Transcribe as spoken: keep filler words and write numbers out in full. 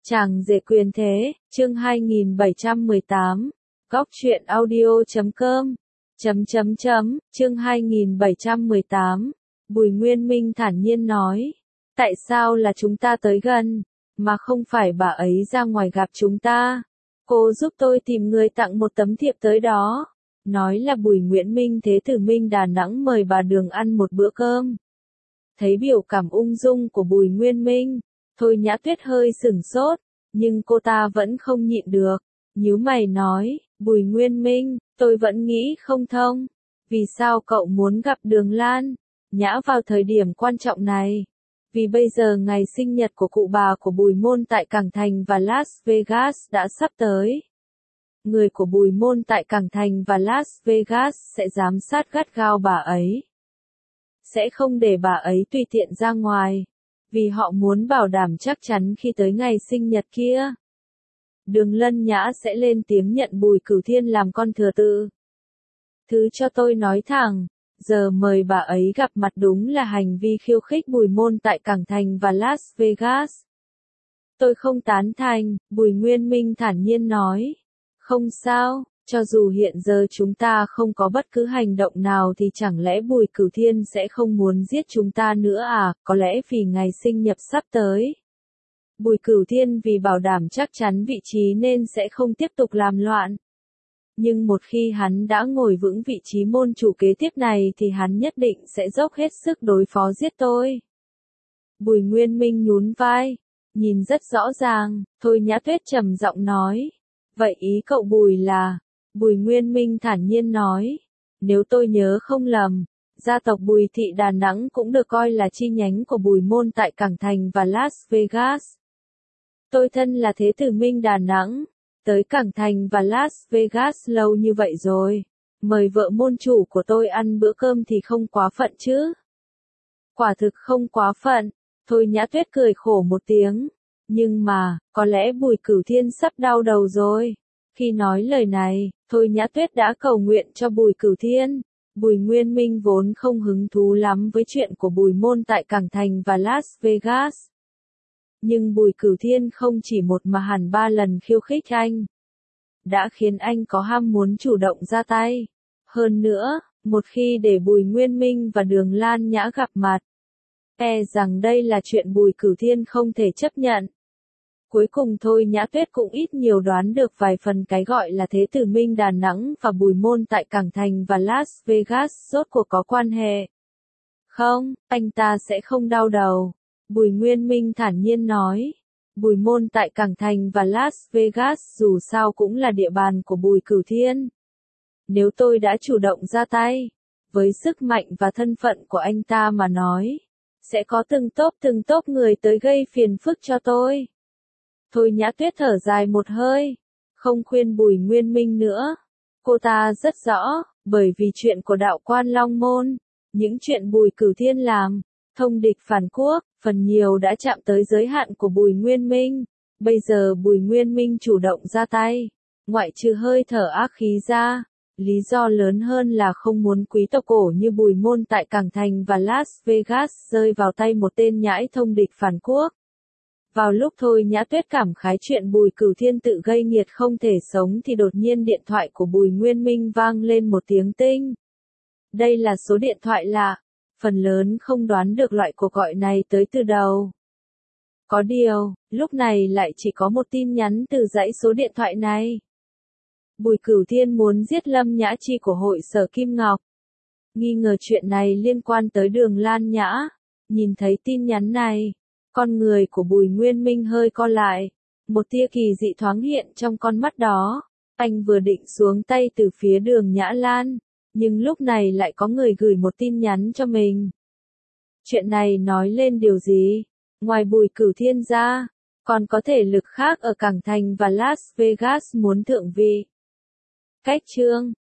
Chàng rể quyền thế, chương hai nghìn bảy trăm mười tám, góc truyện audio chấm com, chấm chấm chấm, chương hai nghìn bảy trăm mười tám, Bùi Nguyên Minh thản nhiên nói, tại sao là chúng ta tới gần, mà không phải bà ấy ra ngoài gặp chúng ta? Cô giúp tôi tìm người tặng một tấm thiệp tới đó. Nói là Bùi Nguyễn Minh Thế Tử Minh Đà Nẵng mời bà Đường ăn một bữa cơm. Thấy biểu cảm ung dung của Bùi Nguyên Minh, Thôi Nhã Tuyết hơi sửng sốt, nhưng cô ta vẫn không nhịn được, nhíu mày nói, Bùi Nguyên Minh, tôi vẫn nghĩ không thông, vì sao cậu muốn gặp Đường Lan Nhã vào thời điểm quan trọng này? Vì bây giờ ngày sinh nhật của cụ bà của Bùi Môn tại Cảng Thành và Las Vegas đã sắp tới. Người của Bùi Môn tại Cảng Thành và Las Vegas sẽ giám sát gắt gao bà ấy. Sẽ không để bà ấy tùy tiện ra ngoài, vì họ muốn bảo đảm chắc chắn khi tới ngày sinh nhật kia, Đường Lân Nhã sẽ lên tiếng nhận Bùi Cửu Thiên làm con thừa tự. Thứ cho tôi nói thẳng, giờ mời bà ấy gặp mặt đúng là hành vi khiêu khích Bùi Môn tại Cảng Thành và Las Vegas. Tôi không tán thành, Bùi Nguyên Minh thản nhiên nói. Không sao, cho dù hiện giờ chúng ta không có bất cứ hành động nào thì chẳng lẽ Bùi Cửu Thiên sẽ không muốn giết chúng ta nữa à? Có lẽ vì ngày sinh nhật sắp tới, Bùi Cửu Thiên vì bảo đảm chắc chắn vị trí nên sẽ không tiếp tục làm loạn. Nhưng một khi hắn đã ngồi vững vị trí môn chủ kế tiếp này thì hắn nhất định sẽ dốc hết sức đối phó giết tôi. Bùi Nguyên Minh nhún vai, nhìn rất rõ ràng, Thôi Nhã Tuyết trầm giọng nói. Vậy ý cậu Bùi là? Bùi Nguyên Minh thản nhiên nói. Nếu tôi nhớ không lầm, gia tộc Bùi Thị Đà Nẵng cũng được coi là chi nhánh của Bùi Môn tại Cảng Thành và Las Vegas. Tôi thân là Thế Tử Minh Đà Nẵng, tới Cảng Thành và Las Vegas lâu như vậy rồi, mời vợ môn chủ của tôi ăn bữa cơm thì không quá phận chứ? Quả thực không quá phận, Thôi Nhã Tuyết cười khổ một tiếng. Nhưng mà, có lẽ Bùi Cửu Thiên sắp đau đầu rồi. Khi nói lời này, Thôi Nhã Tuyết đã cầu nguyện cho Bùi Cửu Thiên. Bùi Nguyên Minh vốn không hứng thú lắm với chuyện của Bùi Môn tại Cảng Thành và Las Vegas. Nhưng Bùi Cửu Thiên không chỉ một mà hẳn ba lần khiêu khích anh, đã khiến anh có ham muốn chủ động ra tay. Hơn nữa, một khi để Bùi Nguyên Minh và Đường Lan Nhã gặp mặt, e rằng đây là chuyện Bùi Cửu Thiên không thể chấp nhận. Cuối cùng Thôi Nhã Tuyết cũng ít nhiều đoán được vài phần cái gọi là Thế Tử Minh Đà Nẵng và Bùi Môn tại Cảng Thành và Las Vegas rốt cuộc có quan hệ. Không, anh ta sẽ không đau đầu, Bùi Nguyên Minh thản nhiên nói. Bùi Môn tại Cảng Thành và Las Vegas dù sao cũng là địa bàn của Bùi Cửu Thiên. Nếu tôi đã chủ động ra tay, với sức mạnh và thân phận của anh ta mà nói, sẽ có từng tốp từng tốp người tới gây phiền phức cho tôi. Thôi Nhã Tuyết thở dài một hơi, không khuyên Bùi Nguyên Minh nữa. Cô ta rất rõ, bởi vì chuyện của đạo quan Long Môn, những chuyện Bùi Cửu Thiên làm, thông địch phản quốc, phần nhiều đã chạm tới giới hạn của Bùi Nguyên Minh. Bây giờ Bùi Nguyên Minh chủ động ra tay, ngoại trừ hơi thở ác khí ra, lý do lớn hơn là không muốn quý tộc cổ như Bùi Môn tại Cảng Thành và Las Vegas rơi vào tay một tên nhãi thông địch phản quốc. Vào lúc Thôi Nhã Tuyết cảm khái chuyện Bùi Cửu Thiên tự gây nghiệt không thể sống thì đột nhiên điện thoại của Bùi Nguyên Minh vang lên một tiếng tinh. Đây là số điện thoại lạ, phần lớn không đoán được loại cuộc gọi này tới từ đâu. Có điều, lúc này lại chỉ có một tin nhắn từ dãy số điện thoại này. Bùi Cửu Thiên muốn giết Lâm Nhã Chi của hội sở Kim Ngọc. Nghi ngờ chuyện này liên quan tới Đường Lan Nhã. Nhìn thấy tin nhắn này, con người của Bùi Nguyên Minh hơi co lại. Một tia kỳ dị thoáng hiện trong con mắt đó. Anh vừa định xuống tay từ phía Đường Nhã Lan, nhưng lúc này lại có người gửi một tin nhắn cho mình. Chuyện này nói lên điều gì? Ngoài Bùi Cửu Thiên ra, còn có thể lực khác ở Cảng Thành và Las Vegas muốn thượng vị. Cách chương